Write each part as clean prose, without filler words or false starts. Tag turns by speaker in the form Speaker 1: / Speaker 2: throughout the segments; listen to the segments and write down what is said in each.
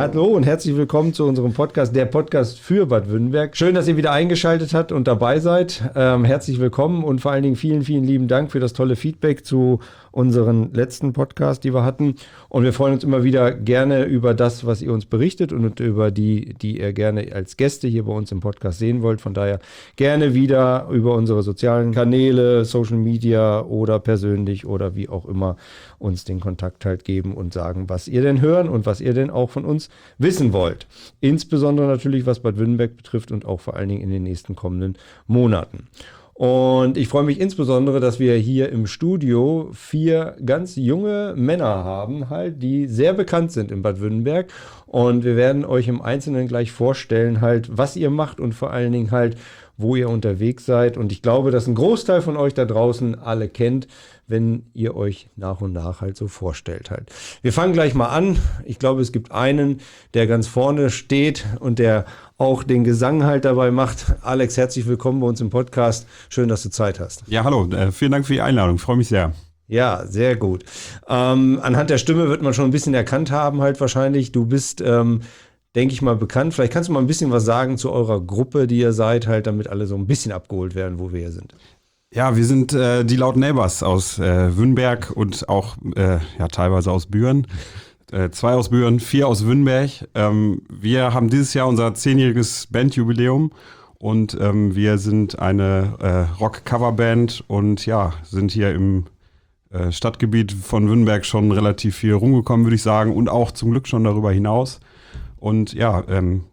Speaker 1: Hallo und herzlich willkommen zu unserem Podcast, der Podcast für Bad Württemberg. Schön, dass ihr wieder eingeschaltet habt und dabei seid. Herzlich willkommen und vor allen Dingen vielen, vielen lieben Dank für das tolle Feedback zu unseren letzten Podcast, die wir hatten. Und wir freuen uns immer wieder gerne über das, was ihr uns berichtet und über die ihr gerne als Gäste hier bei uns im Podcast sehen wollt. Von daher gerne wieder über unsere sozialen Kanäle, Social Media oder persönlich oder wie auch immer uns den Kontakt halt geben und sagen, was ihr denn hören und was ihr denn auch von uns wissen wollt. Insbesondere natürlich, was Bad Württemberg betrifft und auch vor allen Dingen in den nächsten kommenden Monaten. Und ich freue mich insbesondere, dass wir hier im Studio 4 ganz junge Männer haben, halt, die sehr bekannt sind in Bad Württemberg. Und wir werden euch im Einzelnen gleich vorstellen, halt, was ihr macht und vor allen Dingen halt, wo ihr unterwegs seid. Und ich glaube, dass ein Großteil von euch da draußen alle kennt, wenn ihr euch nach und nach halt so vorstellt halt. Wir fangen gleich mal an. Ich glaube, es gibt einen, der ganz vorne steht und der auch den Gesang halt dabei macht. Alex, herzlich willkommen bei uns im Podcast. Schön, dass du Zeit hast.
Speaker 2: Ja, hallo. Vielen Dank für die Einladung. Ich freue mich sehr.
Speaker 1: Ja, sehr gut. Anhand der Stimme wird man schon ein bisschen erkannt haben halt wahrscheinlich. Du bist, denke ich mal, bekannt. Vielleicht kannst du mal ein bisschen was sagen zu eurer Gruppe, die ihr seid, halt, damit alle so ein bisschen abgeholt werden, wo wir hier sind.
Speaker 2: Ja, wir sind die Loud Neighbors aus Württemberg und auch teilweise aus Büren. 2 aus Büren, 4 aus Württemberg. Wir haben dieses Jahr unser 10-jähriges Bandjubiläum und wir sind eine Rock-Coverband und ja, sind hier im Stadtgebiet von Württemberg schon relativ viel rumgekommen, würde ich sagen, und auch zum Glück schon darüber hinaus. Und ja,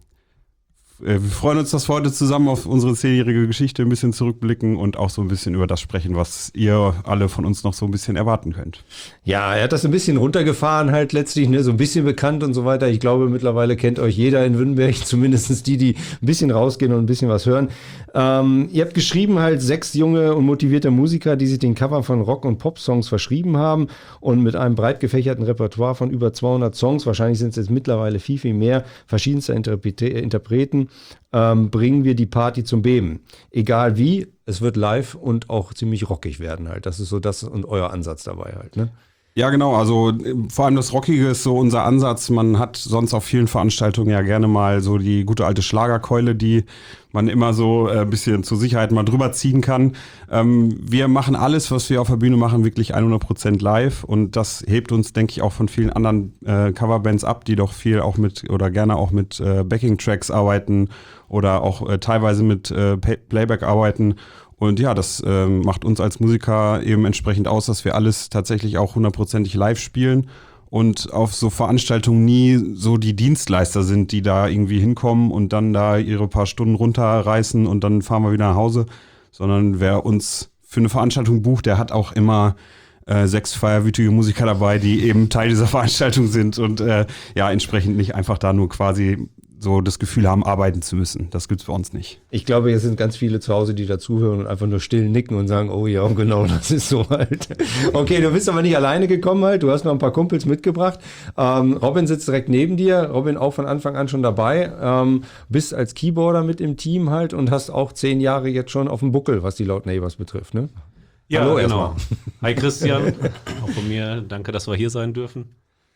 Speaker 2: wir freuen uns, dass wir heute zusammen auf unsere 10-jährige Geschichte ein bisschen zurückblicken und auch so ein bisschen über das sprechen, was ihr alle von uns noch so ein bisschen erwarten könnt.
Speaker 1: Ja, er hat das ein bisschen runtergefahren halt letztlich, ne, so ein bisschen bekannt und so weiter. Ich glaube, mittlerweile kennt euch jeder in Württemberg, zumindest die ein bisschen rausgehen und ein bisschen was hören. Ihr habt geschrieben halt 6 junge und motivierte Musiker, die sich den Cover von Rock- und Pop-Songs verschrieben haben und mit einem breit gefächerten Repertoire von über 200 Songs, wahrscheinlich sind es jetzt mittlerweile viel, viel mehr, verschiedenster Interpreten, bringen wir die Party zum Beben. Egal wie, es wird live und auch ziemlich rockig werden halt. Das ist so das und euer Ansatz dabei halt, ne?
Speaker 2: Ja, genau. Also vor allem das Rockige ist so unser Ansatz. Man hat sonst auf vielen Veranstaltungen ja gerne mal so die gute alte Schlagerkeule, die man immer so ein bisschen zur Sicherheit mal drüber ziehen kann. Wir machen alles, was wir auf der Bühne machen, wirklich 100% live. Und das hebt uns, denke ich, auch von vielen anderen Coverbands ab, die doch viel auch mit oder gerne auch mit Backing-Tracks arbeiten oder auch teilweise mit Playback arbeiten. Und ja, das macht uns als Musiker eben entsprechend aus, dass wir alles tatsächlich auch 100%ig live spielen und auf so Veranstaltungen nie so die Dienstleister sind, die da irgendwie hinkommen und dann da ihre paar Stunden runterreißen und dann fahren wir wieder nach Hause, sondern wer uns für eine Veranstaltung bucht, der hat auch immer 6 feierwütige Musiker dabei, die eben Teil dieser Veranstaltung sind und entsprechend nicht einfach da nur quasi so das Gefühl haben, arbeiten zu müssen. Das gibt's bei uns nicht.
Speaker 1: Ich glaube, hier sind ganz viele zu Hause, die dazuhören und einfach nur still nicken und sagen, oh ja, genau, das ist so halt. Okay, du bist aber nicht alleine gekommen halt, du hast noch ein paar Kumpels mitgebracht. Robin sitzt direkt neben dir, Robin auch von Anfang an schon dabei, bist als Keyboarder mit im Team halt und hast auch 10 Jahre jetzt schon auf dem Buckel, was die Loud Neighbors betrifft, ne?
Speaker 3: Ja, hallo, genau. Hi Christian, auch von mir, danke, dass wir hier sein dürfen.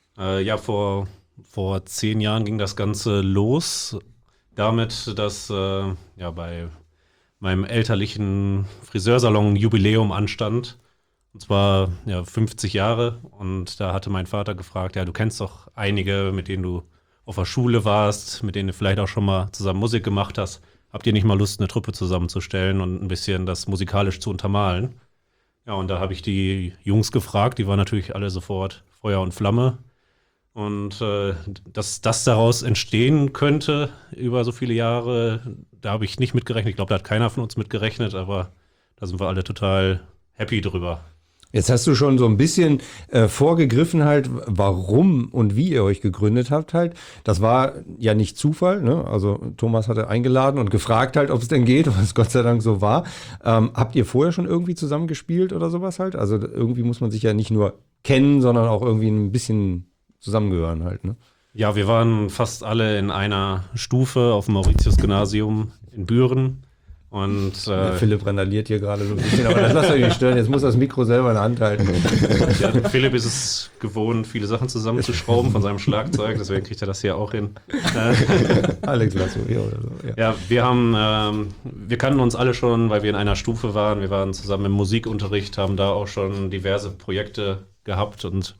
Speaker 3: Vor 10 Jahren ging das Ganze los, damit, dass bei meinem elterlichen Friseursalon ein Jubiläum anstand. Und zwar 50 Jahre. Und da hatte mein Vater gefragt, ja, du kennst doch einige, mit denen du auf der Schule warst, mit denen du vielleicht auch schon mal zusammen Musik gemacht hast. Habt ihr nicht mal Lust, eine Truppe zusammenzustellen und ein bisschen das musikalisch zu untermalen? Ja, und da habe ich die Jungs gefragt, die waren natürlich alle sofort Feuer und Flamme. Und dass das daraus entstehen könnte über so viele Jahre, da habe ich nicht mitgerechnet. Ich glaube, da hat keiner von uns mitgerechnet, aber da sind wir alle total happy drüber.
Speaker 1: Jetzt hast du schon so ein bisschen vorgegriffen halt, warum und wie ihr euch gegründet habt halt. Das war ja nicht Zufall, ne? Also Thomas hatte eingeladen und gefragt halt, ob es denn geht, was Gott sei Dank so war. Habt ihr vorher schon irgendwie zusammengespielt oder sowas halt? Also irgendwie muss man sich ja nicht nur kennen, sondern auch irgendwie ein bisschen zusammengehören halt, ne?
Speaker 3: Ja, wir waren fast alle in einer Stufe auf dem Mauritius-Gymnasium in Büren. Und
Speaker 1: Philipp randaliert hier gerade so ein bisschen, aber das lasst euch nicht stören. Jetzt muss das Mikro selber in der Hand halten.
Speaker 3: ja, Philipp ist es gewohnt, viele Sachen zusammenzuschrauben von seinem Schlagzeug, deswegen kriegt er das hier auch hin.
Speaker 1: Alex Lasso hier oder so.
Speaker 3: Ja, wir kannten uns alle schon, weil wir in einer Stufe waren. Wir waren zusammen im Musikunterricht, haben da auch schon diverse Projekte gehabt und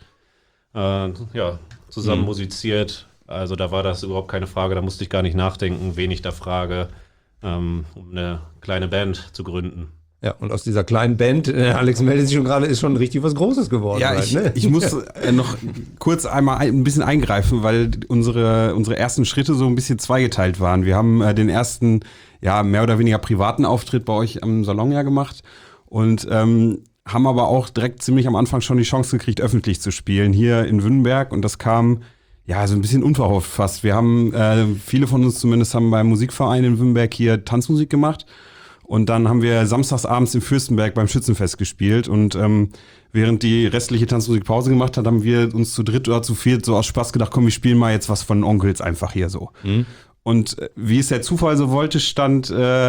Speaker 3: zusammen musiziert. Also da war das überhaupt keine Frage, da musste ich gar nicht nachdenken, wen ich da frage, um eine kleine Band zu gründen.
Speaker 1: Ja, und aus dieser kleinen Band, Alex meldet sich schon gerade, ist schon richtig was Großes geworden.
Speaker 2: Ja, ich muss noch kurz einmal ein bisschen eingreifen, weil unsere ersten Schritte so ein bisschen zweigeteilt waren. Wir haben den ersten, mehr oder weniger privaten Auftritt bei euch am Salon gemacht und haben aber auch direkt ziemlich am Anfang schon die Chance gekriegt, öffentlich zu spielen, hier in Wünnenberg, und das kam so ein bisschen unverhofft fast. Wir haben, viele von uns zumindest, haben beim Musikverein in Wünnenberg hier Tanzmusik gemacht. Und dann haben wir samstagsabends im Fürstenberg beim Schützenfest gespielt. Und während die restliche Tanzmusik Pause gemacht hat, haben wir uns zu dritt oder zu viert so aus Spaß gedacht, komm, wir spielen mal jetzt was von Onkels einfach hier so. Mhm. Und wie es der Zufall so wollte, stand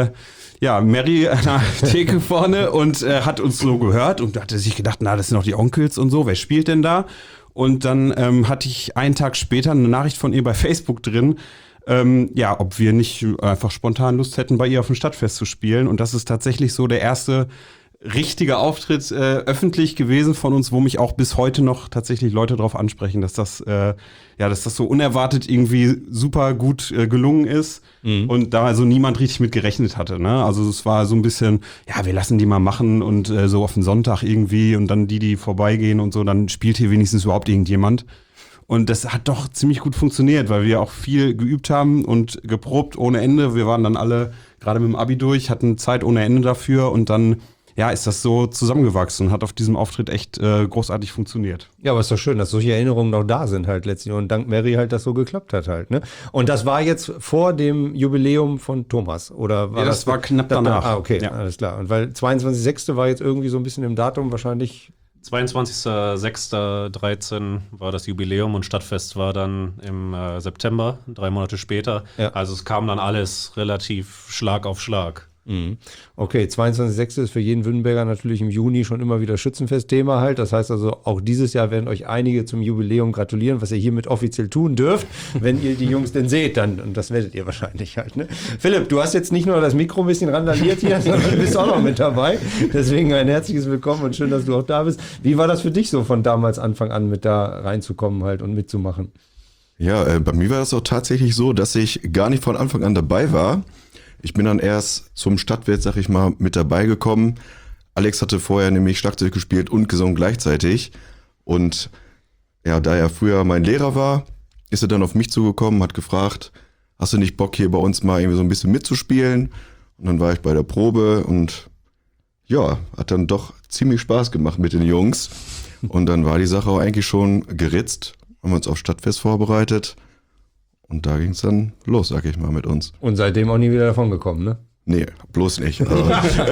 Speaker 2: Mary an der Theke vorne und hat uns so gehört und hatte sich gedacht, das sind doch die Onkels und so, wer spielt denn da? Und dann hatte ich einen Tag später eine Nachricht von ihr bei Facebook drin, ob wir nicht einfach spontan Lust hätten, bei ihr auf dem Stadtfest zu spielen. Und das ist tatsächlich so der erste richtige Auftritt öffentlich gewesen von uns, wo mich auch bis heute noch tatsächlich Leute drauf ansprechen, dass das so unerwartet irgendwie super gut gelungen ist und da also niemand richtig mit gerechnet hatte. Ne? Also es war so ein bisschen, wir lassen die mal machen und so auf den Sonntag irgendwie und dann die vorbeigehen und so, dann spielt hier wenigstens überhaupt irgendjemand. Und das hat doch ziemlich gut funktioniert, weil wir auch viel geübt haben und geprobt ohne Ende. Wir waren dann alle gerade mit dem Abi durch, hatten Zeit ohne Ende dafür und dann ist das so zusammengewachsen und hat auf diesem Auftritt echt großartig funktioniert. Ja,
Speaker 1: aber ist doch schön, dass solche Erinnerungen noch da sind halt letztlich und dank Mary halt das so geklappt hat halt, ne? Und das war jetzt vor dem Jubiläum von Thomas, oder war
Speaker 2: das war knapp danach.
Speaker 1: Okay, alles klar. Und weil 22.06. war jetzt irgendwie so ein bisschen im Datum wahrscheinlich...
Speaker 3: 22.06.13 war das Jubiläum und Stadtfest war dann im September, 3 Monate später. Ja. Also es kam dann alles relativ Schlag auf Schlag.
Speaker 1: Okay, 22.06. ist für jeden Wünnenberger natürlich im Juni schon immer wieder Schützenfest-Thema halt. Das heißt also, auch dieses Jahr werden euch einige zum Jubiläum gratulieren, was ihr hiermit offiziell tun dürft, wenn ihr die Jungs denn seht dann. Und das werdet ihr wahrscheinlich halt, ne? Philipp, du hast jetzt nicht nur das Mikro ein bisschen randaliert hier, sondern du bist auch noch mit dabei. Deswegen ein herzliches Willkommen und schön, dass du auch da bist. Wie war das für dich so von damals Anfang an mit da reinzukommen halt und mitzumachen?
Speaker 4: Ja, bei mir war das auch tatsächlich so, dass ich gar nicht von Anfang an dabei war. Ich bin dann erst zum Stadtfest, sag ich mal, mit dabei gekommen. Alex hatte vorher nämlich Schlagzeug gespielt und gesungen gleichzeitig. Und da er früher mein Lehrer war, ist er dann auf mich zugekommen, hat gefragt, hast du nicht Bock hier bei uns mal irgendwie so ein bisschen mitzuspielen? Und dann war ich bei der Probe und hat dann doch ziemlich Spaß gemacht mit den Jungs. Und dann war die Sache auch eigentlich schon geritzt, haben wir uns auf Stadtfest vorbereitet. Und da ging es dann los, sag ich mal, mit uns.
Speaker 1: Und seitdem auch nie wieder davon gekommen, ne?
Speaker 4: Nee, bloß nicht. Also,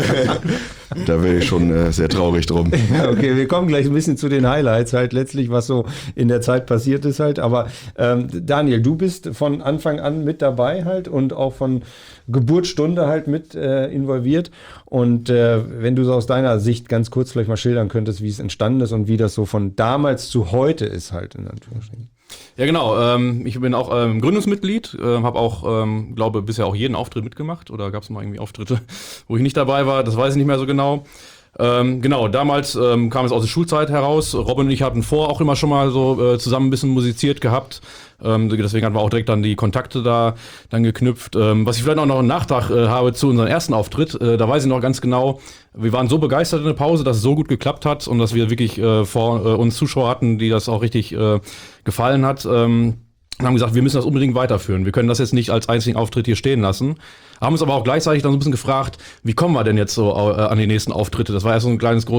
Speaker 4: da wäre ich schon sehr traurig drum.
Speaker 1: Okay, wir kommen gleich ein bisschen zu den Highlights halt letztlich, was so in der Zeit passiert ist halt. Aber Daniel, du bist von Anfang an mit dabei halt und auch von Geburtsstunde halt mit involviert. Und wenn du so aus deiner Sicht ganz kurz vielleicht mal schildern könntest, wie es entstanden ist und wie das so von damals zu heute ist halt in Anführungsstrichen.
Speaker 5: Ja, genau. Ich bin auch Gründungsmitglied, habe auch, glaube bisher auch jeden Auftritt mitgemacht. Oder gab es mal irgendwie Auftritte, wo ich nicht dabei war? Das weiß ich nicht mehr so genau. Genau, damals kam es aus der Schulzeit heraus. Robin und ich hatten auch immer schon mal so zusammen ein bisschen musiziert gehabt. Deswegen hatten wir auch direkt dann die Kontakte da dann geknüpft. Was ich vielleicht auch noch einen Nachtrag habe zu unserem ersten Auftritt, da weiß ich noch ganz genau, wir waren so begeistert in der Pause, dass es so gut geklappt hat und dass wir wirklich vor uns Zuschauer hatten, die das auch richtig gefallen hat. Und haben gesagt, wir müssen das unbedingt weiterführen. Wir können das jetzt nicht als einzigen Auftritt hier stehen lassen. Haben uns aber auch gleichzeitig dann so ein bisschen gefragt, wie kommen wir denn jetzt so an die nächsten Auftritte? Das war erst so ein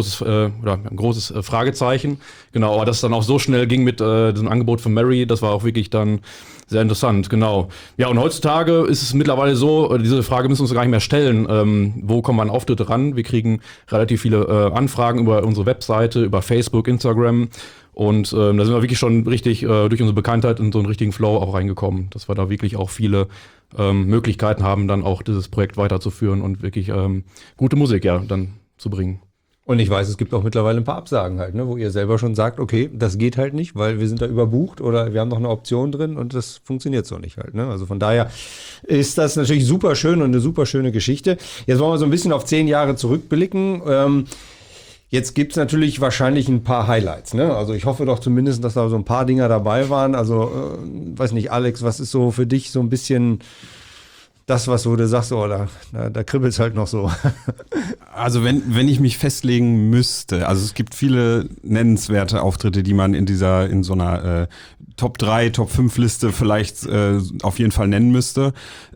Speaker 5: großes Fragezeichen. Genau, aber dass es dann auch so schnell ging mit diesem Angebot von Mary, das war auch wirklich dann sehr interessant, genau. Ja, und heutzutage ist es mittlerweile so, diese Frage müssen wir uns gar nicht mehr stellen, wo kommen wir an Auftritte ran? Wir kriegen relativ viele Anfragen über unsere Webseite, über Facebook, Instagram. Und da sind wir wirklich schon richtig durch unsere Bekanntheit in so einen richtigen Flow auch reingekommen, dass wir da wirklich auch viele Möglichkeiten haben, dann auch dieses Projekt weiterzuführen und wirklich gute Musik dann zu bringen.
Speaker 1: Und ich weiß, es gibt auch mittlerweile ein paar Absagen halt, ne, wo ihr selber schon sagt, okay, das geht halt nicht, weil wir sind da überbucht oder wir haben noch eine Option drin und das funktioniert so nicht halt. Ne? Also von daher ist das natürlich super schön und eine super schöne Geschichte. Jetzt wollen wir so ein bisschen auf 10 Jahre zurückblicken. Jetzt gibt's natürlich wahrscheinlich ein paar Highlights. Ne? Also ich hoffe doch zumindest, dass da so ein paar Dinger dabei waren. Also weiß nicht, Alex, was ist so für dich so ein bisschen das, was du sagst, oh, da kribbelt's halt noch so.
Speaker 2: Also wenn ich mich festlegen müsste, also es gibt viele nennenswerte Auftritte, die man in so einer Top 3, Top 5 Liste vielleicht auf jeden Fall nennen müsste.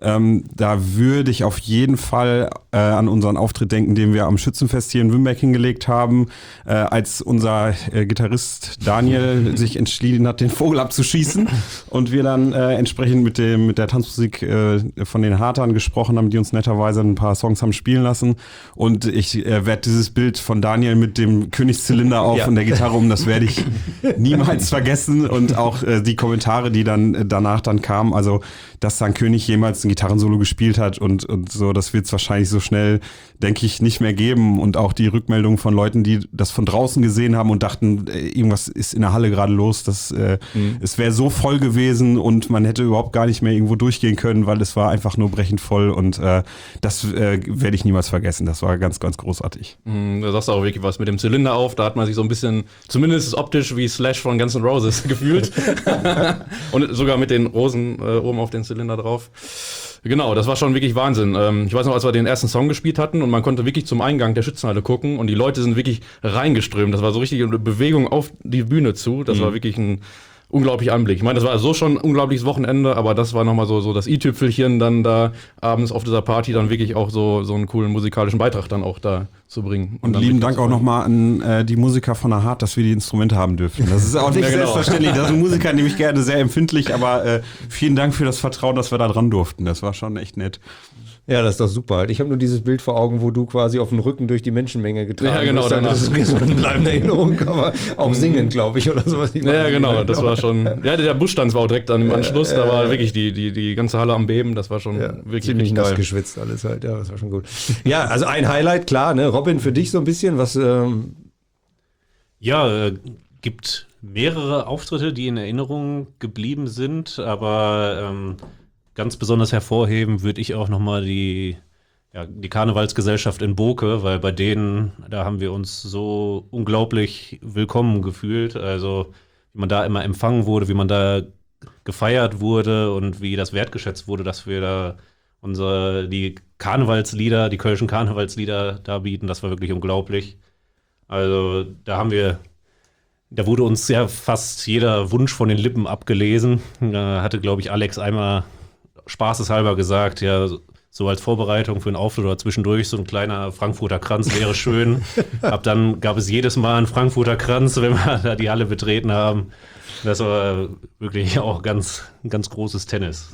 Speaker 2: Da würde ich auf jeden Fall an unseren Auftritt denken, den wir am Schützenfest hier in Wünnberg hingelegt haben, als unser Gitarrist Daniel sich entschieden hat, den Vogel abzuschießen und wir dann entsprechend mit der Tanzmusik von den Hartern gesprochen haben, die uns netterweise ein paar Songs haben spielen lassen. Und ich werde dieses Bild von Daniel mit dem Königszylinder auf und der Gitarre das werde ich niemals vergessen. Und auch die Kommentare, die dann danach kamen, also dass dann König jemals ein Gitarrensolo gespielt hat und so, das wird es wahrscheinlich so schnell, denke ich, nicht mehr geben. Und auch die Rückmeldungen von Leuten, die das von draußen gesehen haben und dachten, irgendwas ist in der Halle gerade los, es wäre so voll gewesen und man hätte überhaupt gar nicht mehr irgendwo durchgehen können, weil es war einfach nur brechend voll und das werde ich niemals vergessen. Das war ganz, ganz großartig.
Speaker 5: Da sagst du auch wirklich was mit dem Zylinder auf, da hat man sich so ein bisschen, zumindest optisch wie Slash von Guns N' Roses gefühlt. Und sogar mit den Rosen oben auf den Zylinder drauf. Genau, das war schon wirklich Wahnsinn. Ich weiß noch, als wir den ersten Song gespielt hatten und man konnte wirklich zum Eingang der Schützenhalle gucken und die Leute sind wirklich reingeströmt. Das war so richtig eine Bewegung auf die Bühne zu. Das war wirklich ein unglaublicher Anblick. Ich meine, das war so schon ein unglaubliches Wochenende, aber das war nochmal so das i-Tüpfelchen dann da abends auf dieser Party dann wirklich auch so einen coolen musikalischen Beitrag dann auch da zu bringen.
Speaker 2: Und lieben Dank auch nochmal an die Musiker von der Hart, dass wir die Instrumente haben dürfen. Das ist auch nicht selbstverständlich. Das sind Musiker nämlich gerne sehr empfindlich, aber vielen Dank für das Vertrauen, dass wir da dran durften. Das war schon echt nett.
Speaker 1: Ja, das ist doch super halt. Ich habe nur dieses Bild vor Augen, wo du quasi auf dem Rücken durch die Menschenmenge getragen
Speaker 5: ja, genau,
Speaker 1: wirst. Das ist mir so eine bleibende Erinnerung, aber auch singen, glaube ich, oder sowas.
Speaker 5: Ja, genau, das war schon, ja, der Buschtanz war auch direkt dann im Anschluss, da war wirklich die ganze Halle am Beben, das war schon wirklich
Speaker 1: ziemlich nass geschwitzt alles halt, ja, das war schon gut. Ja, also ein Highlight, klar, ne, Robin, für dich so ein bisschen, was...
Speaker 3: Gibt mehrere Auftritte, die in Erinnerung geblieben sind, aber ganz besonders hervorheben würde ich auch nochmal die Karnevalsgesellschaft in Boke, weil bei denen, da haben wir uns so unglaublich willkommen gefühlt. Also wie man da immer empfangen wurde, wie man da gefeiert wurde und wie das wertgeschätzt wurde, dass wir da die Karnevalslieder, die kölschen Karnevalslieder da bieten. Das war wirklich unglaublich. Also da wurde uns ja fast jeder Wunsch von den Lippen abgelesen. Da hatte, glaube ich, Alex einmal spaßeshalber gesagt, ja, so als Vorbereitung für einen Auftritt oder zwischendurch so ein kleiner Frankfurter Kranz wäre schön. Ab dann gab es jedes Mal einen Frankfurter Kranz, wenn wir da die Halle betreten haben. Das war wirklich auch ganz großes Tennis.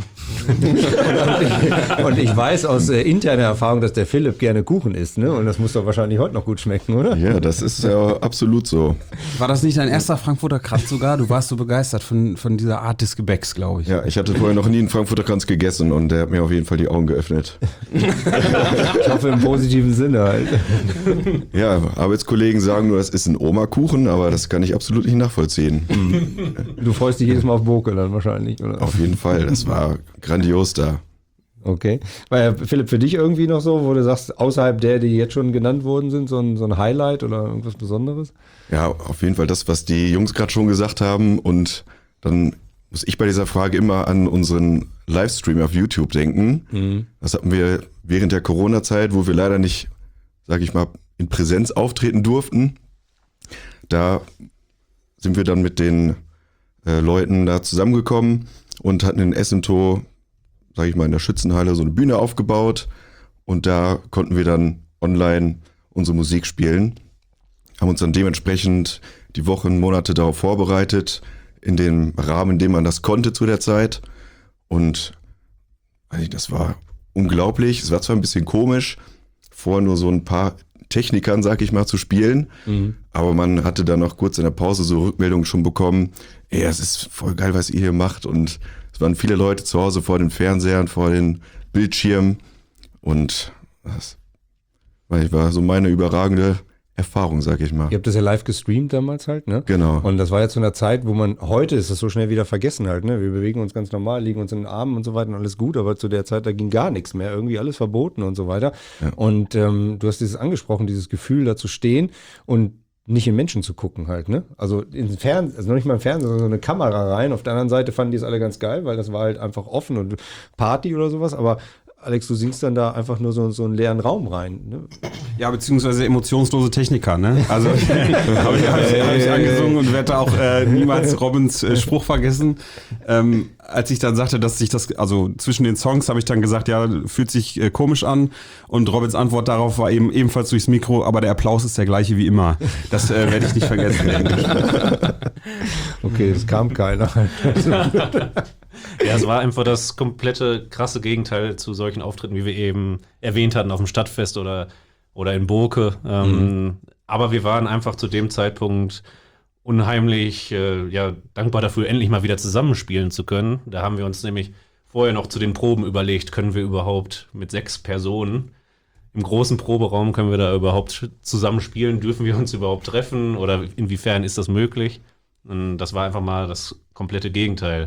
Speaker 1: Und ich weiß aus interner Erfahrung, dass der Philipp gerne Kuchen isst, ne? Und das muss doch wahrscheinlich heute noch gut schmecken, oder?
Speaker 4: Ja, das ist ja absolut so.
Speaker 2: War das nicht dein erster Frankfurter Kranz sogar? Du warst so begeistert von dieser Art des Gebäcks, glaube ich.
Speaker 4: Ja, ich hatte vorher noch nie einen Frankfurter Kranz gegessen und der hat mir auf jeden Fall die Augen geöffnet.
Speaker 1: Ich hoffe im positiven Sinne halt.
Speaker 4: Ja, Arbeitskollegen sagen nur, das ist ein Oma-Kuchen, aber das kann ich absolut nicht nachvollziehen.
Speaker 1: Du freust dich jedes Mal auf Boke dann wahrscheinlich, oder?
Speaker 4: Auf jeden Fall, das war grandios da.
Speaker 1: Okay. Weil Philipp, für dich irgendwie noch so, wo du sagst, außerhalb die jetzt schon genannt worden sind, so ein Highlight oder irgendwas Besonderes?
Speaker 4: Ja, auf jeden Fall das, was die Jungs gerade schon gesagt haben. Und dann muss ich bei dieser Frage immer an unseren Livestream auf YouTube denken. Mhm. Das hatten wir während der Corona-Zeit, wo wir leider nicht, sage ich mal, in Präsenz auftreten durften. Da sind wir dann mit den Leuten da zusammengekommen und hatten in Essentow, sage ich mal, in der Schützenhalle so eine Bühne aufgebaut und da konnten wir dann online unsere Musik spielen, haben uns dann dementsprechend die Wochen, Monate darauf vorbereitet, in dem Rahmen, in dem man das konnte zu der Zeit und das war unglaublich. Es war zwar ein bisschen komisch, vorher nur so ein paar Technikern, sag ich mal, zu spielen. Mhm. Aber man hatte dann noch kurz in der Pause so Rückmeldungen schon bekommen, ey, es ist voll geil, was ihr hier macht und Es waren viele Leute zu Hause vor den Fernsehern, vor den Bildschirmen und das war so meine überragende Erfahrung, sag ich mal.
Speaker 1: Ihr habt das ja live gestreamt damals halt, ne?
Speaker 4: Genau.
Speaker 1: Und das war ja zu einer Zeit, wo heute ist das so schnell wieder vergessen halt, ne? Wir bewegen uns ganz normal, liegen uns in den Armen und so weiter und alles gut, aber zu der Zeit, da ging gar nichts mehr, irgendwie alles verboten und so weiter. Ja. Und du hast dieses angesprochen, dieses Gefühl, da zu stehen und nicht in Menschen zu gucken halt, ne? Also ins Fernsehen, also noch nicht mal im Fernsehen, sondern so eine Kamera rein. Auf der anderen Seite fanden die es alle ganz geil, weil das war halt einfach offen und Party oder sowas, aber Alex, du singst dann da einfach nur so einen leeren Raum rein. Ne?
Speaker 2: Ja, beziehungsweise emotionslose Techniker, ne? Also habe ich angesungen und werde auch niemals Robins Spruch vergessen. Als ich dann sagte, dass sich das, also zwischen den Songs habe ich dann gesagt, ja, fühlt sich komisch an. Und Robins Antwort darauf war ebenfalls durchs Mikro, aber der Applaus ist der gleiche wie immer. Das werde ich nicht vergessen, denke ich.
Speaker 1: Okay, es kam keiner.
Speaker 3: Ja, es war einfach das komplette krasse Gegenteil zu solchen Auftritten, wie wir eben erwähnt hatten, auf dem Stadtfest oder in Burke. Aber wir waren einfach zu dem Zeitpunkt unheimlich dankbar dafür, endlich mal wieder zusammenspielen zu können. Da haben wir uns nämlich vorher noch zu den Proben überlegt, können wir überhaupt mit 6 Personen im großen Proberaum, können wir da überhaupt zusammenspielen? Dürfen wir uns überhaupt treffen? Oder inwiefern ist das möglich? Und das war einfach mal das komplette Gegenteil.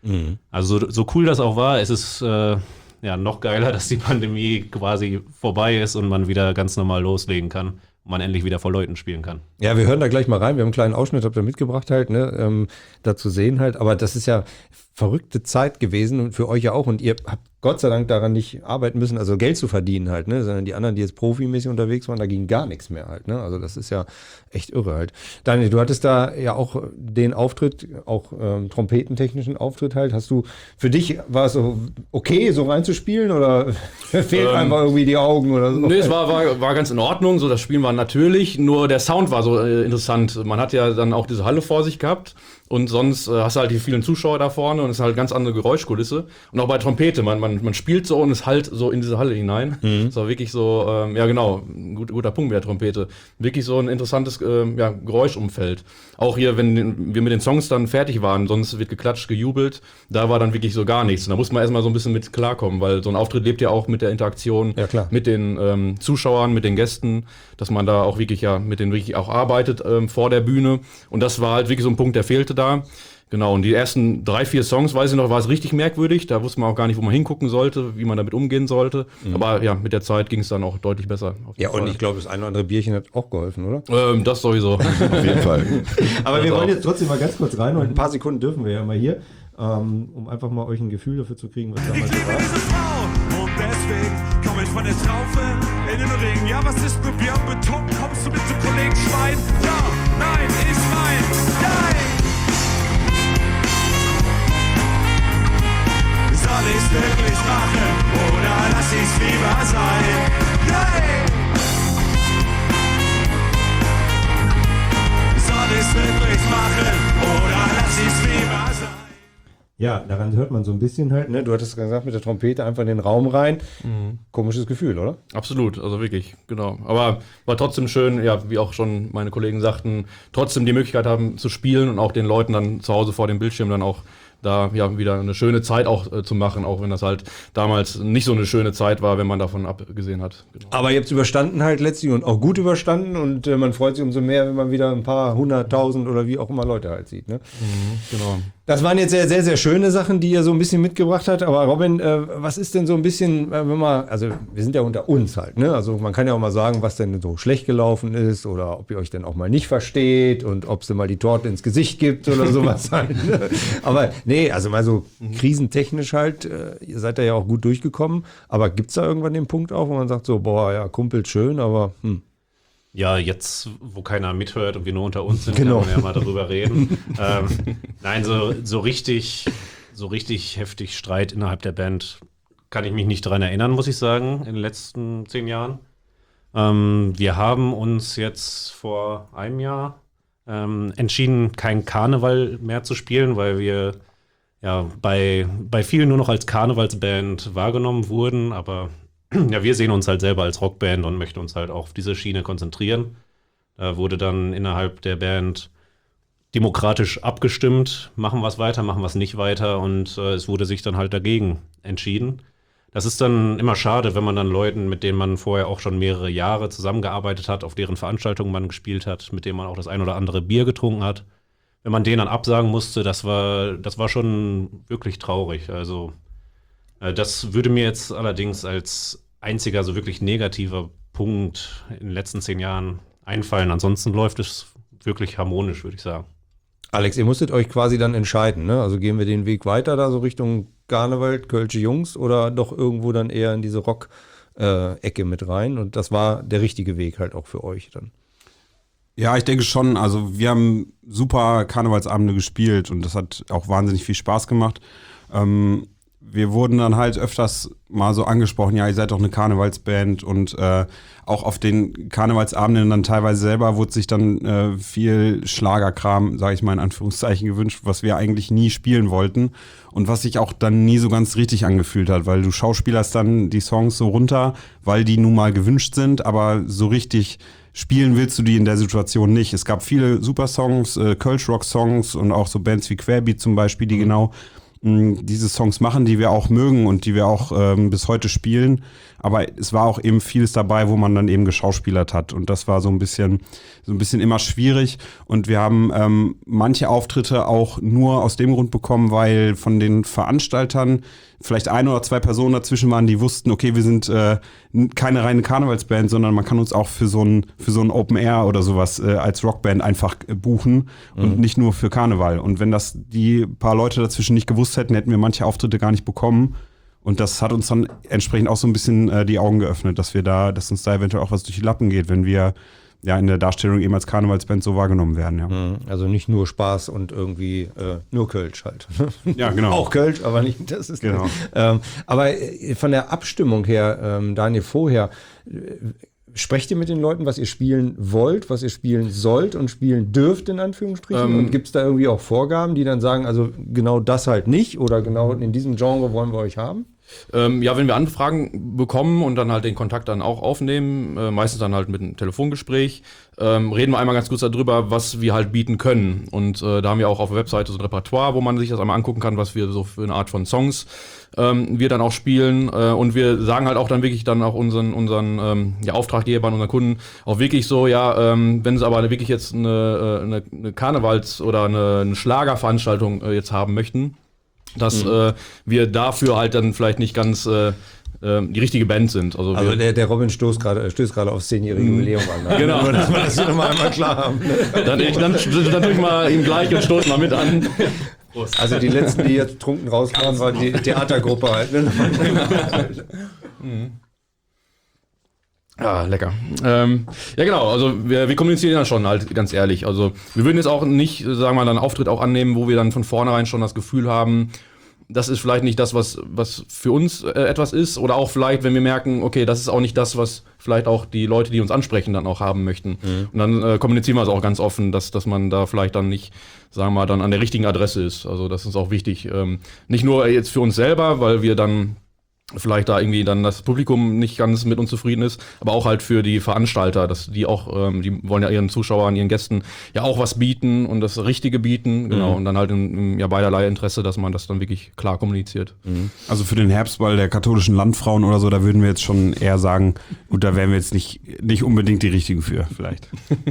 Speaker 3: Also so cool das auch war, es ist noch geiler, dass die Pandemie quasi vorbei ist und man wieder ganz normal loslegen kann und man endlich wieder vor Leuten spielen kann.
Speaker 1: Ja, wir hören da gleich mal rein. Wir haben einen kleinen Ausschnitt, habt ihr mitgebracht halt, ne, da zu sehen halt. Aber das ist ja verrückte Zeit gewesen und für euch ja auch. Und ihr habt Gott sei Dank daran nicht arbeiten müssen, also Geld zu verdienen halt, ne, sondern die anderen, die jetzt profimäßig unterwegs waren, da ging gar nichts mehr halt, ne. Also das ist ja echt irre halt. Daniel, du hattest da ja auch den Auftritt, auch trompetentechnischen Auftritt halt. Hast du, für dich war es so okay, so reinzuspielen oder fehlt einfach irgendwie die Augen oder so?
Speaker 5: Nee, es war ganz in Ordnung, so das Spielen war natürlich, nur der Sound war so interessant. Man hat ja dann auch diese Halle vor sich gehabt. Und sonst hast du halt die vielen Zuschauer da vorne und es ist halt ganz andere Geräuschkulisse. Und auch bei Trompete, man spielt so und es hallt so in diese Halle hinein. Das war wirklich so, ein guter Punkt mit der Trompete. Wirklich so ein interessantes Geräuschumfeld. Auch hier, wenn wir mit den Songs dann fertig waren, sonst wird geklatscht, gejubelt, da war dann wirklich so gar nichts. Und da muss man erstmal so ein bisschen mit klarkommen, weil so ein Auftritt lebt ja auch mit der Interaktion mit den Zuschauern, mit den Gästen, dass man da auch wirklich mit denen wirklich auch arbeitet vor der Bühne. Und das war halt wirklich so ein Punkt, der fehlte da. Genau, und die ersten 3-4 Songs, weiß ich noch, war es richtig merkwürdig. Da wusste man auch gar nicht, wo man hingucken sollte, wie man damit umgehen sollte. Aber ja, mit der Zeit ging es dann auch deutlich besser.
Speaker 1: Ja, und ich glaube, das eine oder andere Bierchen hat auch geholfen, oder?
Speaker 5: Das sowieso.
Speaker 4: Auf jeden Fall.
Speaker 1: Aber wir wollen jetzt trotzdem mal ganz kurz rein und ein paar Sekunden dürfen wir ja mal hier, um einfach mal euch ein Gefühl dafür zu kriegen, was damals so war.
Speaker 6: Diese Frau und deswegen komm ich von der Traufe in den Ring. Ja, was ist mit Bier und betrunken? Kommst du mit zum Kollegen Schwein? Ja, nein, ist mein, nein! Soll ich's wirklich machen oder lass ich's lieber sein? Nein! Soll ich's wirklich machen oder lass ich's lieber sein?
Speaker 1: Ja, daran hört man so ein bisschen halt, ne? Du hattest gesagt, mit der Trompete einfach in den Raum rein. Komisches Gefühl, oder?
Speaker 5: Absolut, also wirklich, genau. Aber war trotzdem schön, ja, wie auch schon meine Kollegen sagten, trotzdem die Möglichkeit haben zu spielen und auch den Leuten dann zu Hause vor dem Bildschirm dann auch da wieder eine schöne Zeit auch zu machen, auch wenn das halt damals nicht so eine schöne Zeit war, wenn man davon abgesehen hat. Genau.
Speaker 1: Aber ihr habt es überstanden halt letztlich und auch gut überstanden und man freut sich umso mehr, wenn man wieder ein paar 100.000 oder wie auch immer Leute halt sieht, ne?
Speaker 5: Genau.
Speaker 1: Das waren jetzt sehr, sehr, sehr schöne Sachen, die ihr so ein bisschen mitgebracht habt. Aber Robin, was ist denn so ein bisschen, wenn man, also wir sind ja unter uns halt, ne? Also man kann ja auch mal sagen, was denn so schlecht gelaufen ist oder ob ihr euch denn auch mal nicht versteht und ob es denn mal die Torte ins Gesicht gibt oder sowas halt. Ne? Aber nee, also mal so krisentechnisch halt, ihr seid da ja auch gut durchgekommen. Aber gibt es da irgendwann den Punkt auch, wo man sagt so, boah, ja, Kumpel schön, aber
Speaker 3: Ja, jetzt, wo keiner mithört und wir nur unter uns sind,
Speaker 1: Genau.
Speaker 3: kann man ja mal darüber reden. Nein, so richtig heftig Streit innerhalb der Band kann ich mich nicht daran erinnern, muss ich sagen, in den letzten 10 Jahren. Wir haben uns jetzt vor einem Jahr entschieden, kein Karneval mehr zu spielen, weil wir ja bei vielen nur noch als Karnevalsband wahrgenommen wurden, aber ja, wir sehen uns halt selber als Rockband und möchten uns halt auch auf diese Schiene konzentrieren. Da wurde dann innerhalb der Band demokratisch abgestimmt, machen wir es weiter, machen wir es nicht weiter und es wurde sich dann halt dagegen entschieden. Das ist dann immer schade, wenn man dann Leuten, mit denen man vorher auch schon mehrere Jahre zusammengearbeitet hat, auf deren Veranstaltungen man gespielt hat, mit denen man auch das ein oder andere Bier getrunken hat, wenn man denen dann absagen musste, das war schon wirklich traurig. Also das würde mir jetzt allerdings als einziger so wirklich negativer Punkt in den letzten 10 Jahren einfallen. Ansonsten läuft es wirklich harmonisch, würde ich sagen.
Speaker 1: Alex, ihr musstet euch quasi dann entscheiden, ne? Also gehen wir den Weg weiter da so Richtung Karneval, Kölsche Jungs oder doch irgendwo dann eher in diese Rock-Ecke mit rein? Und das war der richtige Weg halt auch für euch dann.
Speaker 2: Ja, ich denke schon. Also wir haben super Karnevalsabende gespielt und das hat auch wahnsinnig viel Spaß gemacht. Wir wurden dann halt öfters mal so angesprochen, ja, ihr seid doch eine Karnevalsband und auch auf den Karnevalsabenden dann teilweise selber wurde sich dann viel Schlagerkram, sage ich mal in Anführungszeichen, gewünscht, was wir eigentlich nie spielen wollten und was sich auch dann nie so ganz richtig angefühlt hat, weil du schauspielerst dann die Songs so runter, weil die nun mal gewünscht sind, aber so richtig spielen willst du die in der Situation nicht. Es gab viele super Songs, Kölsch-Rock-Songs und auch so Bands wie Querbeat zum Beispiel, die genau diese Songs machen, die wir auch mögen und die wir auch bis heute spielen. Aber es war auch eben vieles dabei, wo man dann eben geschauspielert hat. Und das war so ein bisschen immer schwierig. Und wir haben manche Auftritte auch nur aus dem Grund bekommen, weil von den Veranstaltern vielleicht 1 oder 2 Personen dazwischen waren, die wussten, okay, wir sind keine reine Karnevalsband, sondern man kann uns auch für so ein Open Air oder sowas als Rockband einfach buchen und nicht nur für Karneval. Und wenn das die paar Leute dazwischen nicht gewusst hätten, hätten wir manche Auftritte gar nicht bekommen. Und das hat uns dann entsprechend auch so ein bisschen die Augen geöffnet, dass uns da eventuell auch was durch die Lappen geht, wenn wir ja in der Darstellung eben als Karnevalsband so wahrgenommen werden. Ja.
Speaker 1: Also nicht nur Spaß und irgendwie nur Kölsch halt.
Speaker 2: Ja, genau.
Speaker 1: Auch Kölsch, aber nicht, das ist
Speaker 2: genau.
Speaker 1: Aber von der Abstimmung her, Daniel, vorher, sprecht ihr mit den Leuten, was ihr spielen wollt, was ihr spielen sollt und spielen dürft, in Anführungsstrichen? Und gibt es da irgendwie auch Vorgaben, die dann sagen, also genau das halt nicht oder genau in diesem Genre wollen wir euch haben?
Speaker 5: Ja, wenn wir Anfragen bekommen und dann halt den Kontakt dann auch aufnehmen, meistens dann halt mit einem Telefongespräch, reden wir einmal ganz kurz darüber, was wir halt bieten können. Und da haben wir auch auf der Webseite so ein Repertoire, wo man sich das einmal angucken kann, was wir so für eine Art von Songs wir dann auch spielen. Und wir sagen halt auch dann wirklich dann auch unseren Auftraggebern, unseren Kunden auch wirklich so, ja, wenn sie aber wirklich jetzt eine Karnevals- oder eine Schlagerveranstaltung jetzt haben möchten, dass wir dafür halt dann vielleicht nicht ganz die richtige Band sind. Also
Speaker 1: der Robin stößt gerade aufs 10-jährige Jubiläum an. Ne?
Speaker 5: Genau.
Speaker 1: Nur, dass wir das hier nochmal einmal klar haben.
Speaker 5: Dann tue ich mal ihm gleich und stoße mal mit an.
Speaker 1: Also die letzten, die jetzt trunken rauskamen, war die Theatergruppe halt. Ne?
Speaker 5: Ja, lecker. Ja, genau, also wir kommunizieren ja schon halt ganz ehrlich. Also wir würden jetzt auch nicht, sagen wir mal, einen Auftritt auch annehmen, wo wir dann von vornherein schon das Gefühl haben, das ist vielleicht nicht das, was für uns etwas ist. Oder auch vielleicht, wenn wir merken, okay, das ist auch nicht das, was vielleicht auch die Leute, die uns ansprechen, dann auch haben möchten. Und dann kommunizieren wir es auch ganz offen, dass man da vielleicht dann nicht, sagen wir mal, dann an der richtigen Adresse ist. Also das ist auch wichtig. Nicht nur jetzt für uns selber, weil wir dann vielleicht da irgendwie dann das Publikum nicht ganz mit uns zufrieden ist, aber auch halt für die Veranstalter, dass die auch, die wollen ja ihren Zuschauern, ihren Gästen ja auch was bieten und das Richtige bieten, genau, und dann halt im beiderlei Interesse, dass man das dann wirklich klar kommuniziert.
Speaker 2: Also für den Herbstball der katholischen Landfrauen oder so, da würden wir jetzt schon eher sagen, gut, da wären wir jetzt nicht unbedingt die Richtigen für, vielleicht.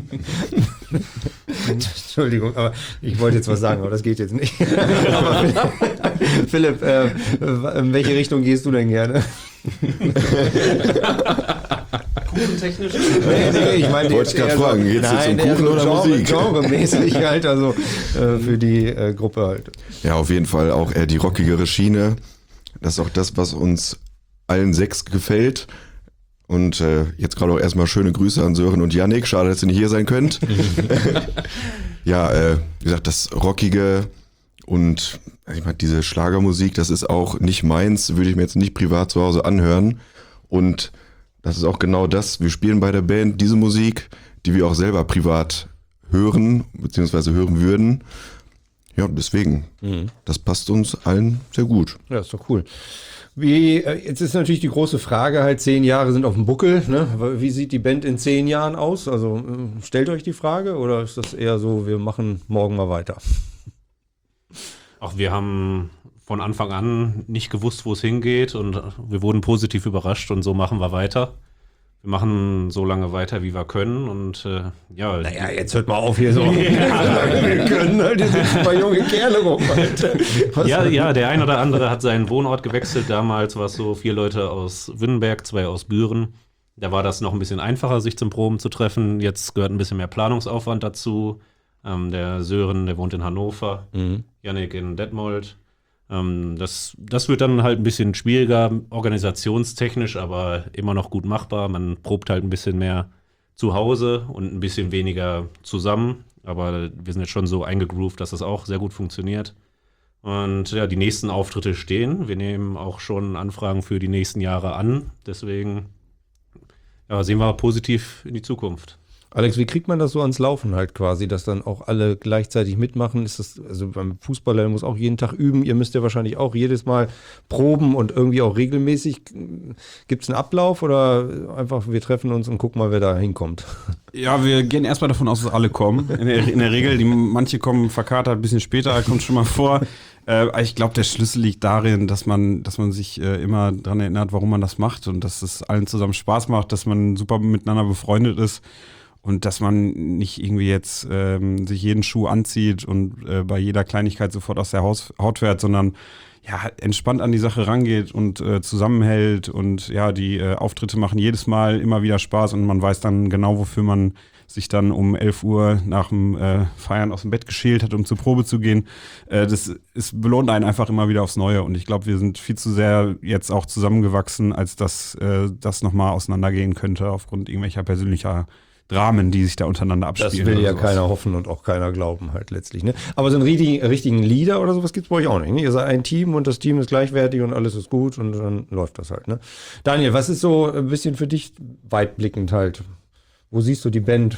Speaker 1: Entschuldigung, aber ich wollte jetzt was sagen, aber das geht jetzt nicht. Aber Philipp, in welche Richtung gehst du denn gerne?
Speaker 3: Kuchentechnisch?
Speaker 1: Nee, ich meine,
Speaker 4: wollte ich gerade fragen, geht's jetzt um Kuchen oder Musik?
Speaker 1: Genremäßig halt, also für die Gruppe halt.
Speaker 4: Ja, auf jeden Fall auch eher die rockigere Schiene. Das ist auch das, was uns allen 6 gefällt. Und jetzt gerade auch erstmal schöne Grüße an Sören und Yannick. Schade, dass ihr nicht hier sein könnt. Ja, wie gesagt, das Rockige und ich meine, diese Schlagermusik, das ist auch nicht meins, würde ich mir jetzt nicht privat zu Hause anhören. Und das ist auch genau das. Wir spielen bei der Band diese Musik, die wir auch selber privat hören, beziehungsweise hören würden. Ja, deswegen, das passt uns allen sehr gut.
Speaker 1: Ja, ist doch cool. Jetzt ist natürlich die große Frage halt, 10 Jahre sind auf dem Buckel, ne? Wie sieht die Band in 10 Jahren aus? Also stellt euch die Frage oder ist das eher so, wir machen morgen mal weiter?
Speaker 3: Auch wir haben von Anfang an nicht gewusst, wo es hingeht und wir wurden positiv überrascht und so machen wir weiter. Wir machen so lange weiter, wie wir können und ja.
Speaker 1: Naja, jetzt hört mal auf hier so. Wir können halt, hier sitzen ein paar junge Kerle rum, Alter.
Speaker 3: Ja, der ein oder andere hat seinen Wohnort gewechselt. Damals war es so 4 Leute aus Wünnenberg, 2 aus Büren. Da war das noch ein bisschen einfacher, sich zum Proben zu treffen. Jetzt gehört ein bisschen mehr Planungsaufwand dazu. Der Sören, der wohnt in Hannover, Jannik in Detmold. Das wird dann halt ein bisschen schwieriger, organisationstechnisch, aber immer noch gut machbar. Man probt halt ein bisschen mehr zu Hause und ein bisschen weniger zusammen. Aber wir sind jetzt schon so eingegroovt, dass das auch sehr gut funktioniert. Und ja, die nächsten Auftritte stehen. Wir nehmen auch schon Anfragen für die nächsten Jahre an. Deswegen ja, sehen wir positiv in die Zukunft.
Speaker 1: Alex, wie kriegt man das so ans Laufen halt quasi, dass dann auch alle gleichzeitig mitmachen? Ist das, also beim Fußballer, der muss auch jeden Tag üben, ihr müsst ja wahrscheinlich auch jedes Mal proben und irgendwie auch regelmäßig. Gibt es einen Ablauf oder einfach, wir treffen uns und gucken mal, wer da hinkommt?
Speaker 2: Ja, wir gehen erstmal davon aus, dass alle kommen. In der Regel, manche kommen verkatert ein bisschen später, kommt schon mal vor. Ich glaube, der Schlüssel liegt darin, dass man sich immer daran erinnert, warum man das macht und dass es allen zusammen Spaß macht, dass man super miteinander befreundet ist. Und dass man nicht irgendwie jetzt sich jeden Schuh anzieht und bei jeder Kleinigkeit sofort aus der Haut fährt, sondern ja, entspannt an die Sache rangeht und zusammenhält. Und ja, die Auftritte machen jedes Mal immer wieder Spaß und man weiß dann genau, wofür man sich dann um 11 Uhr nach dem Feiern aus dem Bett geschält hat, um zur Probe zu gehen. Das belohnt einen einfach immer wieder aufs Neue. Und ich glaube, wir sind viel zu sehr jetzt auch zusammengewachsen, als dass das nochmal auseinandergehen könnte aufgrund irgendwelcher persönlicher Dramen, die sich da untereinander abspielen.
Speaker 1: Das will ja keiner hoffen und auch keiner glauben halt letztlich. Ne? Aber so einen richtigen Leader oder sowas gibt es bei euch auch nicht. Ne? Ihr seid ein Team und das Team ist gleichwertig und alles ist gut und dann läuft das halt. Ne? Daniel, was ist so ein bisschen für dich weitblickend halt? Wo siehst du die Band?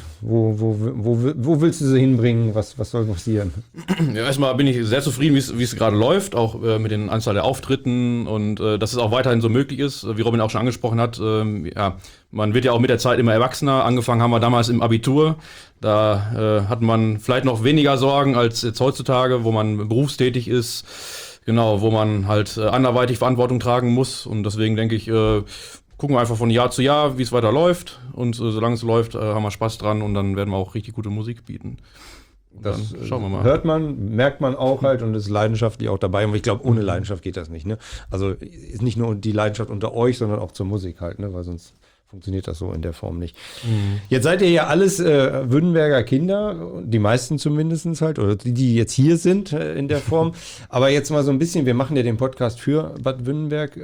Speaker 1: Wo willst du sie hinbringen? Was soll passieren?
Speaker 5: Ja, erstmal bin ich sehr zufrieden, wie es gerade läuft, auch mit den Anzahl der Auftritten und dass es auch weiterhin so möglich ist, wie Robin auch schon angesprochen hat. Ja, man wird ja auch mit der Zeit immer erwachsener. Angefangen haben wir damals im Abitur. Da hat man vielleicht noch weniger Sorgen als jetzt heutzutage, wo man berufstätig ist. Genau, wo man halt anderweitig Verantwortung tragen muss. Und deswegen denke ich, gucken wir einfach von Jahr zu Jahr, wie es weiter läuft. Und solange es läuft, haben wir Spaß dran und dann werden wir auch richtig gute Musik bieten.
Speaker 1: Das
Speaker 5: schauen wir mal.
Speaker 1: Hört man, merkt man auch halt und ist leidenschaftlich auch dabei. Und ich glaube, ohne Leidenschaft geht das nicht. Ne? Also ist nicht nur die Leidenschaft unter euch, sondern auch zur Musik halt, ne? Weil sonst funktioniert das so in der Form nicht. Jetzt seid ihr ja alles Wünnenberger Kinder, die meisten zumindest halt, oder die jetzt hier sind in der Form. Aber jetzt mal so ein bisschen, wir machen ja den Podcast für Bad Wünnenberg.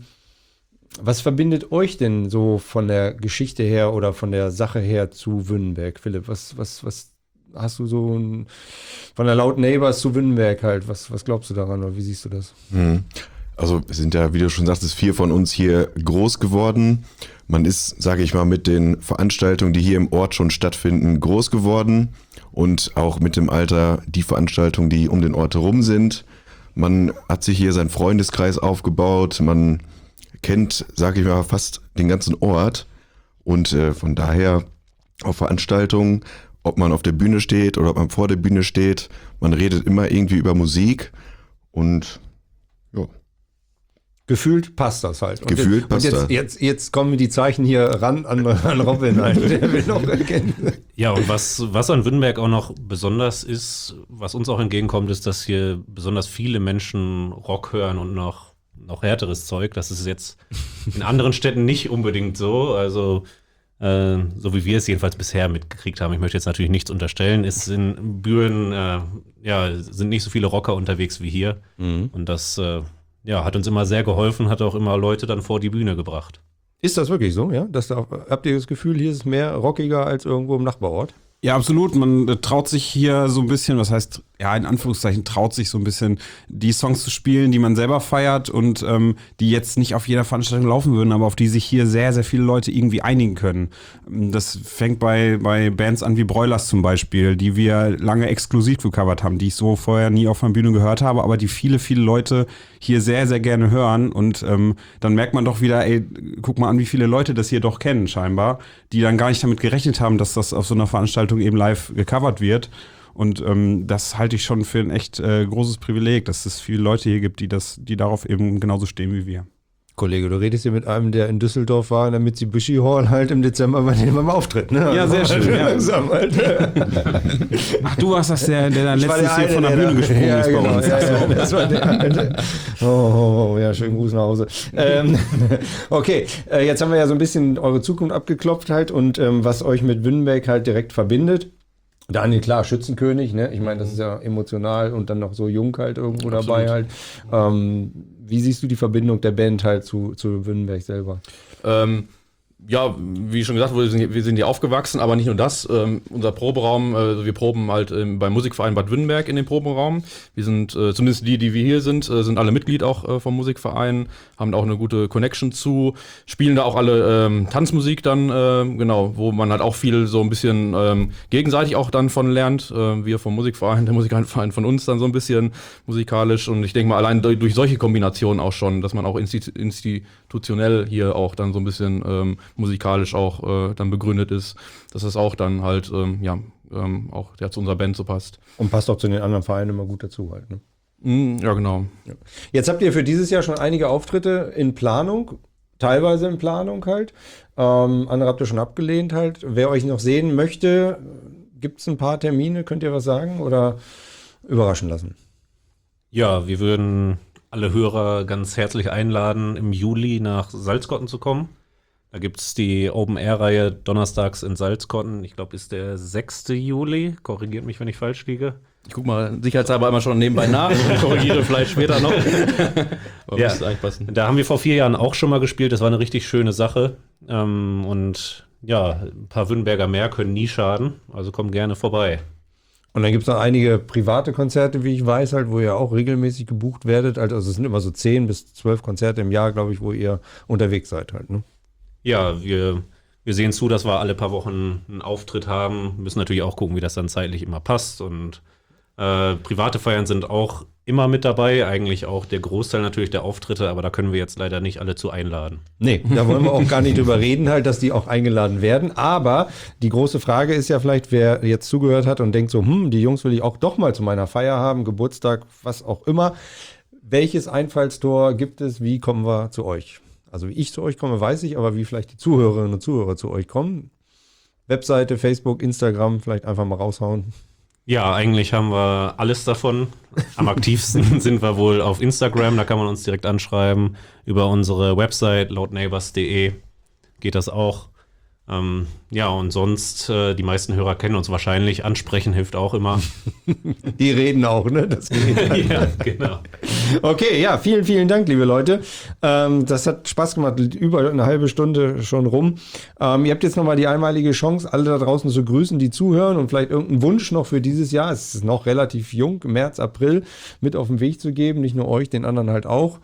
Speaker 1: Was verbindet euch denn so von der Geschichte her oder von der Sache her zu Wünnenberg, Philipp? Was hast du so von der Laut Neighbors zu Wünnenberg halt? Was glaubst du daran oder wie siehst du das?
Speaker 4: Also wir sind ja, wie du schon sagtest, 4 von uns hier groß geworden. Man ist, sage ich mal, mit den Veranstaltungen, die hier im Ort schon stattfinden, groß geworden und auch mit dem Alter die Veranstaltungen, die um den Ort herum sind. Man hat sich hier seinen Freundeskreis aufgebaut, man kennt, sage ich mal, fast den ganzen Ort und von daher auf Veranstaltungen, ob man auf der Bühne steht oder ob man vor der Bühne steht, man redet immer irgendwie über Musik und ja.
Speaker 1: Gefühlt passt das halt.
Speaker 4: Gefühlt passt das.
Speaker 1: Jetzt kommen die Zeichen hier ran an Robin halt. Der will noch erkennen.
Speaker 3: Ja, und was an Wünnenberg auch noch besonders ist, was uns auch entgegenkommt, ist, dass hier besonders viele Menschen Rock hören und noch härteres Zeug. Das ist jetzt in anderen Städten nicht unbedingt so. Also so wie wir es jedenfalls bisher mitgekriegt haben. Ich möchte jetzt natürlich nichts unterstellen. Ist in Büren sind nicht so viele Rocker unterwegs wie hier. Und das hat uns immer sehr geholfen, hat auch immer Leute dann vor die Bühne gebracht.
Speaker 1: Ist das wirklich so, ja? Habt ihr das Gefühl, hier ist es mehr rockiger als irgendwo im Nachbarort?
Speaker 2: Ja, absolut. Man traut sich hier so ein bisschen, was heißt, ja, in Anführungszeichen traut sich so ein bisschen, die Songs zu spielen, die man selber feiert und die jetzt nicht auf jeder Veranstaltung laufen würden, aber auf die sich hier sehr, sehr viele Leute irgendwie einigen können. Das fängt bei Bands an wie Broilers zum Beispiel, die wir lange exklusiv gecovert haben, die ich so vorher nie auf einer Bühne gehört habe, aber die viele, viele Leute hier sehr, sehr gerne hören und dann merkt man doch wieder, ey, guck mal an, wie viele Leute das hier doch kennen scheinbar, die dann gar nicht damit gerechnet haben, dass das auf so einer Veranstaltung eben live gecovert wird. Und das halte ich schon für ein echt großes Privileg, dass es viele Leute hier gibt, die darauf eben genauso stehen wie wir.
Speaker 1: Kollege, du redest hier mit einem, der in Düsseldorf war, in der Mitsubishi Hall halt im Dezember bei dem beim Auftritt, ne?
Speaker 2: Ja, sehr schön. Ja.
Speaker 1: Langsam, halt.
Speaker 2: Ach, du warst das, der dann letztes Jahr von der Bühne gesprungen ist bei
Speaker 1: genau,
Speaker 2: uns.
Speaker 1: Ja, das war der alte. Oh, ja, schönen Gruß nach Hause. Okay, jetzt haben wir ja so ein bisschen eure Zukunft abgeklopft halt und was euch mit Wünnenberg halt direkt verbindet. Daniel, klar, Schützenkönig, ne? Ich meine, das ist ja emotional und dann noch so jung halt irgendwo dabei halt. Wie siehst du die Verbindung der Band halt zu Wünnenberg selber?
Speaker 5: Ja, wie schon gesagt, wir sind hier aufgewachsen, aber nicht nur das. Unser Proberaum, wir proben halt beim Musikverein Bad Wünnenberg in dem Proberaum. Wir sind, zumindest die wir hier sind alle Mitglied auch vom Musikverein, haben da auch eine gute Connection zu, spielen da auch alle Tanzmusik dann, genau, wo man halt auch viel so ein bisschen gegenseitig auch dann von lernt. Wir vom Musikverein, der Musikverein von uns dann so ein bisschen musikalisch und ich denke mal allein durch solche Kombinationen auch schon, dass man auch institutionell hier auch dann so ein bisschen musikalisch auch dann begründet ist, dass das auch dann halt, auch zu unserer Band so passt.
Speaker 1: Und passt auch zu den anderen Vereinen immer gut dazu halt, ne?
Speaker 5: Ja, genau.
Speaker 1: Ja. Jetzt habt ihr für dieses Jahr schon einige Auftritte in Planung, teilweise in Planung halt. Andere habt ihr schon abgelehnt halt. Wer euch noch sehen möchte, gibt es ein paar Termine, könnt ihr was sagen oder überraschen lassen?
Speaker 3: Ja, wir würden alle Hörer ganz herzlich einladen, im Juli nach Salzkotten zu kommen. Da gibt es die Open-Air-Reihe donnerstags in Salzkotten. Ich glaube, ist der 6. Juli. Korrigiert mich, wenn ich falsch liege.
Speaker 5: Ich guck mal sicherheitshalber einmal schon nebenbei nach und korrigiere vielleicht später noch. Aber
Speaker 3: Ja,
Speaker 5: müsste eigentlich passen.
Speaker 3: da haben wir vor 4 Jahren auch schon mal gespielt. Das war eine richtig schöne Sache. Und ja, ein paar Wünnenberger mehr können nie schaden. Also kommt gerne vorbei.
Speaker 1: Und dann gibt es noch einige private Konzerte, wie ich weiß, halt, wo ihr auch regelmäßig gebucht werdet. Also es sind immer so 10 bis 12 Konzerte im Jahr, glaube ich, wo ihr unterwegs seid halt, ne?
Speaker 3: Ja, wir sehen zu, dass wir alle paar Wochen einen Auftritt haben. Müssen natürlich auch gucken, wie das dann zeitlich immer passt. Und private Feiern sind auch immer mit dabei. Eigentlich auch der Großteil natürlich der Auftritte, aber da können wir jetzt leider nicht alle zu einladen.
Speaker 1: Nee, da wollen wir auch gar nicht drüber reden, halt, dass die auch eingeladen werden. Aber die große Frage ist ja vielleicht, wer jetzt zugehört hat und denkt so, die Jungs will ich auch doch mal zu meiner Feier haben, Geburtstag, was auch immer. Welches Einfallstor gibt es? Wie kommen wir zu euch? Also wie ich zu euch komme, weiß ich, aber wie vielleicht die Zuhörerinnen und Zuhörer zu euch kommen. Webseite, Facebook, Instagram, vielleicht einfach mal raushauen.
Speaker 3: Ja, eigentlich haben wir alles davon. Am aktivsten sind wir wohl auf Instagram, da kann man uns direkt anschreiben. Über unsere Website loudneighbors.de geht das auch. Ja, und sonst, die meisten Hörer kennen uns wahrscheinlich. Ansprechen hilft auch immer.
Speaker 1: Die reden auch, ne? Das geht.
Speaker 3: Ja, genau.
Speaker 1: Okay, ja, vielen, vielen Dank, liebe Leute. Das hat Spaß gemacht, über eine halbe Stunde schon rum. Ihr habt jetzt nochmal die einmalige Chance, alle da draußen zu grüßen, die zuhören und vielleicht irgendeinen Wunsch noch für dieses Jahr, es ist noch relativ jung, März, April, mit auf den Weg zu geben. Nicht nur euch, den anderen halt auch.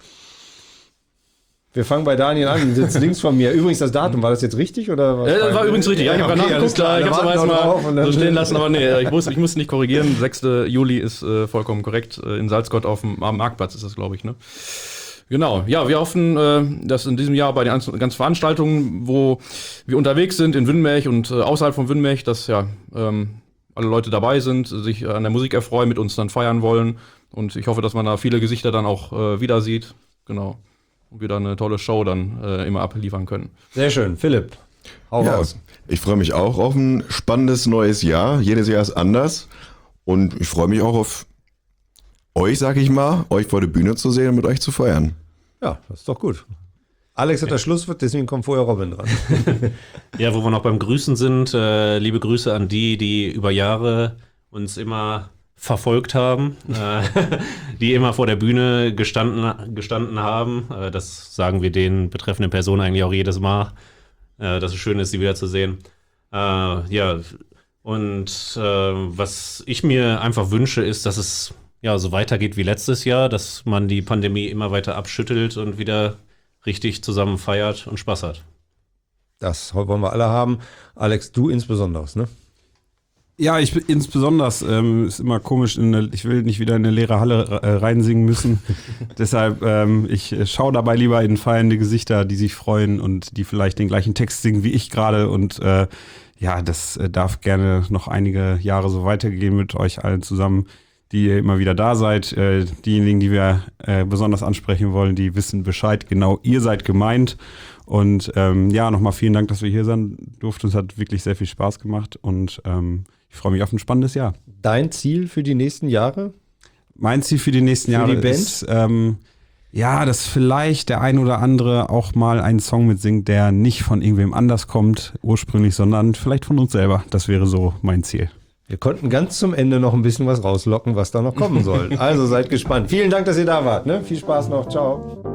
Speaker 1: Wir fangen bei Daniel an, sitzt links von mir. Übrigens das Datum, war das jetzt richtig? Oder was?
Speaker 5: Das war übrigens richtig, ja, ich habe
Speaker 1: okay,
Speaker 5: nachgeguckt, ich habe es aber erstmal so stehen lassen, aber nee, ich muss nicht korrigieren. 6. Juli ist vollkommen korrekt. In Salzgott am Marktplatz ist das, glaube ich, ne? Genau, ja, wir hoffen, dass in diesem Jahr bei den ganzen Veranstaltungen, wo wir unterwegs sind, in Wünnenberg und außerhalb von Wünnenberg, dass ja alle Leute dabei sind, sich an der Musik erfreuen, mit uns dann feiern wollen. Und ich hoffe, dass man da viele Gesichter dann auch wieder sieht. Genau. Und wir dann eine tolle Show dann immer abliefern können.
Speaker 1: Sehr schön. Philipp, hau raus.
Speaker 4: Ich freue mich auch auf ein spannendes neues Jahr. Jedes Jahr ist anders. Und ich freue mich auch auf euch, sag ich mal, euch vor der Bühne zu sehen und mit euch zu feiern.
Speaker 1: Ja, das ist doch gut. Alex hat das Schlusswort, deswegen kommt vorher Robin dran.
Speaker 3: Ja, wo wir noch beim Grüßen sind, liebe Grüße an die über Jahre uns immer verfolgt haben, die immer vor der Bühne gestanden haben. Das sagen wir den betreffenden Personen eigentlich auch jedes Mal, dass es schön ist, sie wiederzusehen. Ja, Und was ich mir einfach wünsche, ist, dass es ja so weitergeht wie letztes Jahr, dass man die Pandemie immer weiter abschüttelt und wieder richtig zusammen feiert und Spaß hat.
Speaker 1: Das wollen wir alle haben. Alex, du insbesondere, ne?
Speaker 2: Ja, ich bin insbesondere, ist immer komisch, ich will nicht wieder in eine leere Halle reinsingen müssen. Deshalb, ich schaue dabei lieber in feiernde Gesichter, die sich freuen und die vielleicht den gleichen Text singen wie ich gerade. Und ja, das darf gerne noch einige Jahre so weitergehen mit euch allen zusammen, die ihr immer wieder da seid. Diejenigen, die wir besonders ansprechen wollen, die wissen Bescheid. Genau, ihr seid gemeint. Und ja, nochmal vielen Dank, dass wir hier sein durften. Es hat wirklich sehr viel Spaß gemacht und ich freue mich auf ein spannendes Jahr.
Speaker 1: Dein Ziel für die nächsten Jahre?
Speaker 2: Mein Ziel für die nächsten Jahre ist, ja, dass vielleicht der ein oder andere auch mal einen Song mitsingt, der nicht von irgendwem anders kommt ursprünglich, sondern vielleicht von uns selber. Das wäre so mein Ziel.
Speaker 1: Wir konnten ganz zum Ende noch ein bisschen was rauslocken, was da noch kommen soll. Also seid gespannt. Vielen Dank, dass ihr da wart. Ne? Viel Spaß noch. Ciao.